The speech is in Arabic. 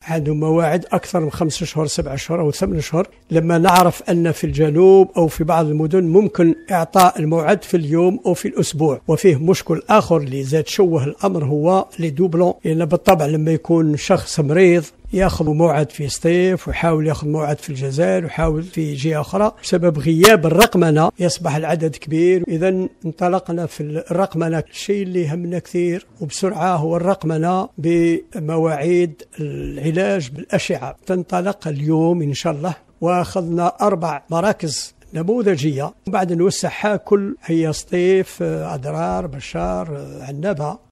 عندهم مواعيد أكثر من 5 شهور 7 شهور أو 8 شهور. لما نعرف أن في الجنوب أو في بعض المدن ممكن إعطاء الموعد في اليوم أو في الأسبوع. وفيه مشكل آخر اللي زاد شوه الأمر هو لي دوبلون، لأن بالطبع لما يكون شخص مريض ياخذ موعد في سطيف ويحاول ياخذ موعد في الجزائر ويحاول في جهة أخرى، بسبب غياب الرقمنة يصبح العدد كبير. إذا انطلقنا في الرقمنة. الشيء اللي يهمنا كثير وبسرعة هو الرقمنة بمواعيد العلاج بالأشعة. تنطلق اليوم إن شاء الله، وأخذنا 4 مراكز نموذجية، وبعد نوسعها كل هي سطيف، أدرار، بشار، عنابة.